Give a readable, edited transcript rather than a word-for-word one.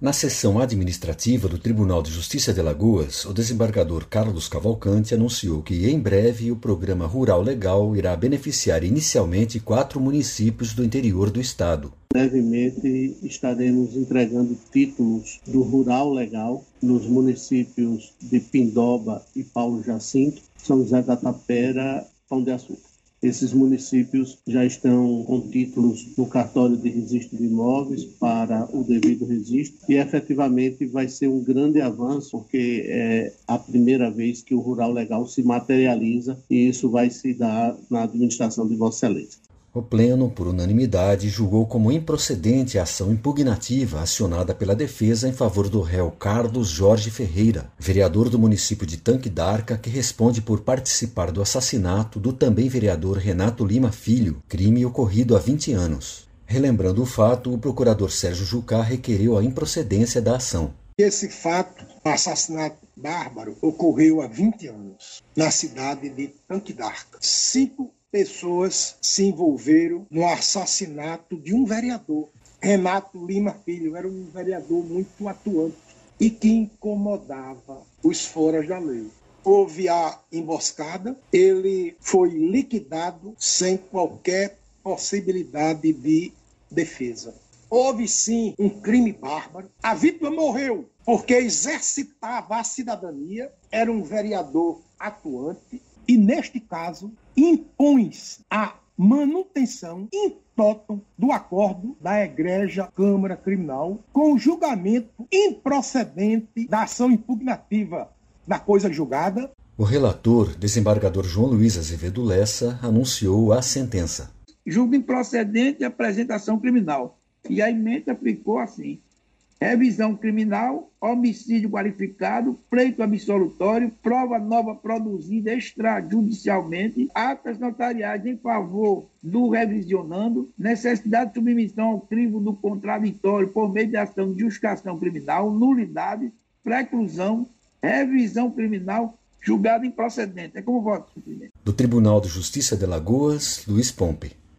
Na sessão administrativa do Tribunal de Justiça de Alagoas, o desembargador Carlos Cavalcante anunciou que, em breve, o Programa Rural Legal irá beneficiar inicialmente 4 municípios do interior do estado. Brevemente estaremos entregando títulos do Rural Legal nos municípios de Pindoba e Paulo Jacinto, São José da Tapera, Pão de Açúcar. Esses municípios já estão com títulos no cartório de registro de imóveis para o devido registro e efetivamente vai ser um grande avanço, porque é a primeira vez que o Rural Legal se materializa e isso vai se dar na administração de Vossa Excelência. O Pleno, por unanimidade, julgou como improcedente a ação impugnativa acionada pela defesa em favor do réu Carlos Jorge Ferreira, vereador do município de Tanque d'Arca, que responde por participar do assassinato do também vereador Renato Lima Filho, crime ocorrido há 20 anos. Relembrando o fato, o procurador Sérgio Jucá requereu a improcedência da ação. Esse fato, um assassinato bárbaro, ocorreu há 20 anos, na cidade de Tanque d'Arca. 5 pessoas se envolveram no assassinato de um vereador. Renato Lima Filho era um vereador muito atuante e que incomodava os foras da lei. Houve a emboscada, ele foi liquidado sem qualquer possibilidade de defesa. Houve sim um crime bárbaro. A vítima morreu porque exercitava a cidadania, era um vereador atuante e, neste caso, impõe-se a manutenção in totum do acordo da Egreja Câmara Criminal com o julgamento improcedente da ação impugnativa da coisa julgada. O relator, desembargador João Luiz Azevedo Lessa, anunciou a sentença. Julgo improcedente a apresentação criminal. E a emenda aplicou assim: revisão criminal, homicídio qualificado, pleito absolutório, prova nova produzida extrajudicialmente, atas notariais em favor do revisionando, necessidade de submissão ao crivo do contraditório por meio de ação de justificação criminal, nulidade, preclusão, revisão criminal, julgado improcedente. É como voto, presidente. Do Tribunal de Justiça de Alagoas, Luiz Pompe.